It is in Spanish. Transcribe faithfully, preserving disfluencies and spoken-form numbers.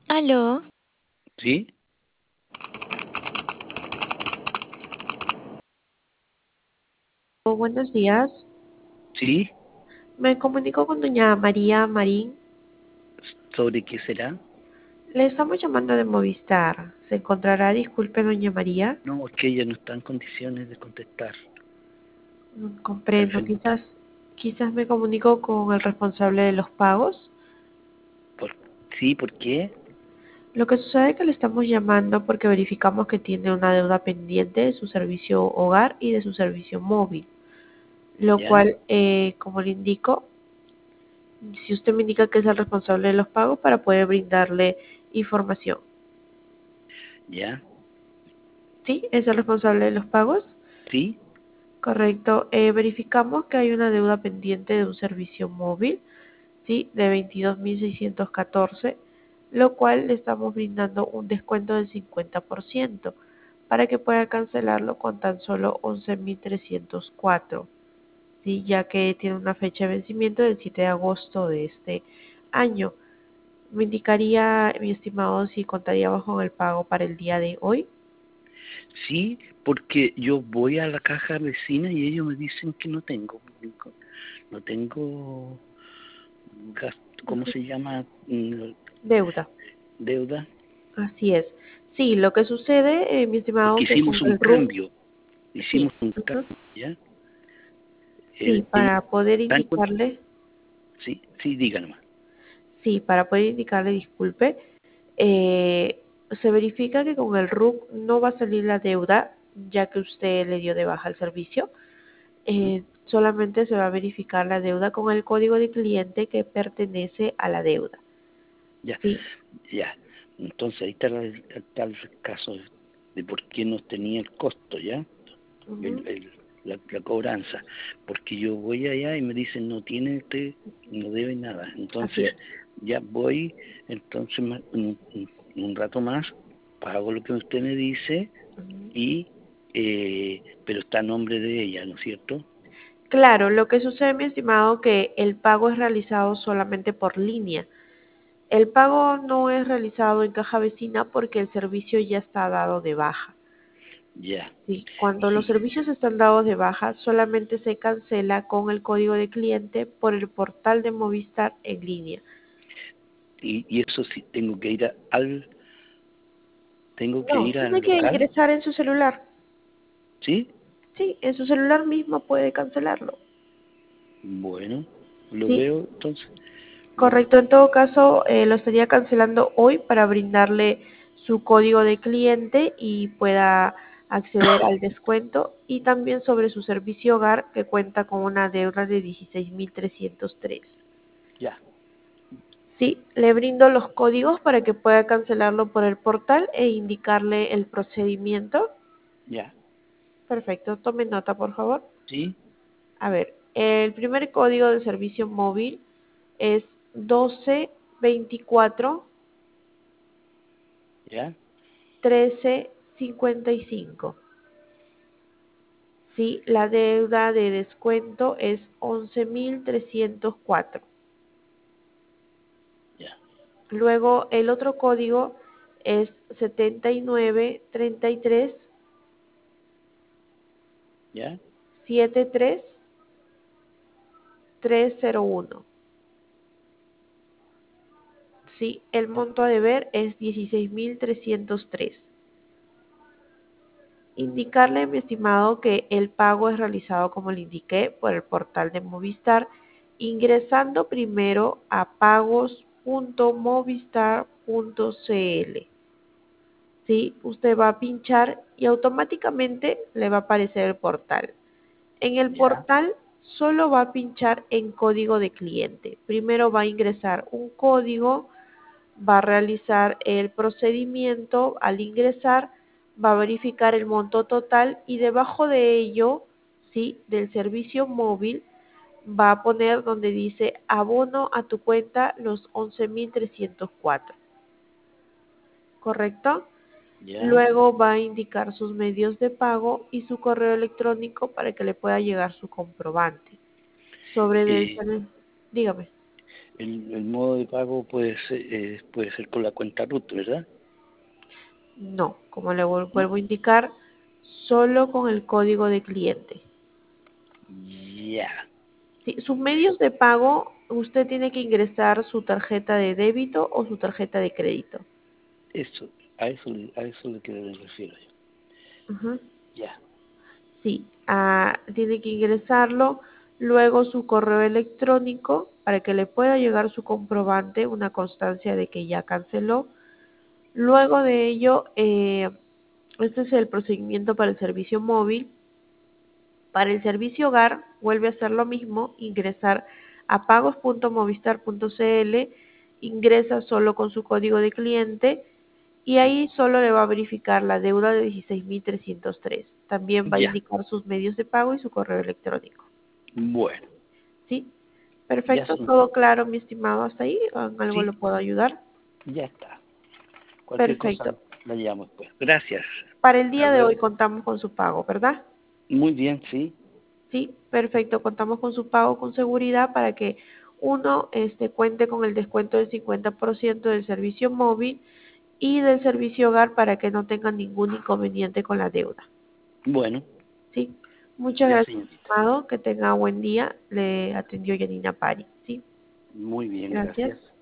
Aló, ¿Sí? oh, buenos días. ¿Sí? Me comunico con doña María Marín. ¿Sobre qué será? Le estamos llamando de Movistar. ¿Se encontrará? Disculpe, doña María. No, es que ella no está en condiciones de contestar. Mm, Está comprendo. enfermita. Quizás, quizás me comunico con el responsable de los pagos. ¿Por... ¿Sí? ¿Por qué? Lo que sucede es que le estamos llamando porque verificamos que tiene una deuda pendiente de su servicio hogar y de su servicio móvil. Lo ¿Ya? cual, eh, como le indico, si usted me indica que es el responsable de los pagos para poder brindarle información. ¿Ya? ¿Sí? ¿Es el responsable de los pagos? ¿Sí? Correcto. Eh, verificamos que hay una deuda pendiente de un servicio móvil, ¿sí? De veintidós mil seiscientos catorce, lo cual le estamos brindando un descuento del cincuenta por ciento para que pueda cancelarlo con tan solo once mil trescientos cuatro, ¿sí? Ya que tiene una fecha de vencimiento del siete de agosto de este año. Me indicaría, mi estimado, si contaríamos con el pago para el día de hoy. Sí, porque yo voy a la caja vecina y ellos me dicen que no tengo. No tengo gasto, ¿cómo Ujú. se llama? Mm, Deuda. Deuda. Así es. Sí, lo que sucede, eh, mi estimado, Porque que con hicimos un el R U C, cambio. sí, Hicimos un ujú, cambio, ¿ya? sí, El, ella para poder está en con- indicarle, Sí, sí, diga nomás. sí, para poder indicarle, disculpe, eh, se verifica que con el R U C no va a salir la deuda, ya que usted le dio de baja el servicio. ¿Mm? Eh, solamente se va a verificar la deuda con el código de cliente que pertenece a la deuda. Ya, Sí. ya. Entonces ahí está, la- está el caso de, de por qué no tenía el costo, ¿ya? El, Ujú. el- la, la cobranza. Porque yo voy allá y me dicen, no tiene usted, no debe nada. Así Entonces es. ya voy, entonces ma- un, un- un rato más, pago lo que usted me dice, Ujú. y eh, pero está a nombre de ella, ¿no es cierto? Claro, lo que sucede, mi estimado, que el pago es realizado solamente por línea. El pago no es realizado en caja vecina porque el servicio ya está dado de baja. Ya. Sí, cuando los Y, servicios están dados de baja, solamente se cancela con el código de cliente por el portal de Movistar en línea. y, y eso sí, tengo que ir a- al, tengo que No, ir al tiene que local, ingresar en su celular. ¿sí? Sí, en su celular mismo puede cancelarlo. Bueno, lo Sí, veo entonces. Lo, correcto. En todo caso, eh, lo estaría cancelando hoy para brindarle su código de cliente y pueda acceder al descuento, y también sobre su servicio hogar, que cuenta con una deuda de dieciséis mil trescientos tres. ya, Sí, le brindo los códigos para que pueda cancelarlo por el portal e indicarle el procedimiento. ya, Perfecto, tome nota, por favor. sí, A ver, el primer código de servicio móvil es doce veinticuatro ya, trece cincuenta y cinco. Sí, la deuda de descuento es once mil trescientos cuatro. ya, Luego el otro código es setenta y nueve treinta y tres ya, setenta y tres trescientos uno. Sí, el monto a deber es dieciséis mil trescientos tres. Indicarle, mi estimado, que el pago es realizado, como le indiqué, por el portal de Movistar, ingresando primero a pagos punto movistar punto cl. ¿Sí? Usted va a pinchar y automáticamente le va a aparecer el portal. En el ya, portal solo va a pinchar en código de cliente. Primero va a ingresar un código, va a realizar el procedimiento. Al ingresar va a verificar el monto total y debajo de ello, sí, del servicio móvil, va a poner donde dice abono a tu cuenta los once mil trescientos cuatro, ¿correcto? ya. Luego va a indicar sus medios de pago y su correo electrónico para que le pueda llegar su comprobante. Sobre del Eh, teléfono, dígame. el, el modo de pago puede ser, eh, puede ser con la cuenta RUT, ¿verdad? No, como le vuel- ¿No? vuelvo a indicar, solo con el código de cliente. Ya, Sí, sus medios de pago, usted tiene que ingresar su tarjeta de débito o su tarjeta de crédito. eso, a eso, le- a eso le que me refiero yo. Ujú. Ya, Sí, ah, tiene que ingresarlo, luego su correo electrónico para que le pueda llegar su comprobante, una constancia de que ya canceló. Luego de ello, eh, este es el procedimiento para el servicio móvil. Para el servicio hogar, vuelve a hacer lo mismo, ingresar a pagos punto movistar punto c l, ingresa solo con su código de cliente y ahí solo le va a verificar la deuda de dieciséis mil trescientos tres. También va a ya, indicar sus medios de pago y su correo electrónico. bueno, ¿Sí? ya Perfecto, sí, todo claro, mi estimado, hasta ahí. ¿En algo sí, lo puedo ayudar? ya está. Cualquier cosa Perfecto. la llamo después. Gracias. Para el día de Adiós. hoy contamos con su pago, ¿verdad? Muy bien, sí. Sí, perfecto. Contamos con su pago con seguridad para que uno este, cuente con el descuento del cincuenta por ciento del servicio móvil y del servicio hogar para que no tengan ningún inconveniente con la deuda. Bueno, Sí, muchas ya gracias, señorita. estimado. Que tenga buen día. Le atendió Yanina Pari. Sí, Muy bien, gracias. gracias.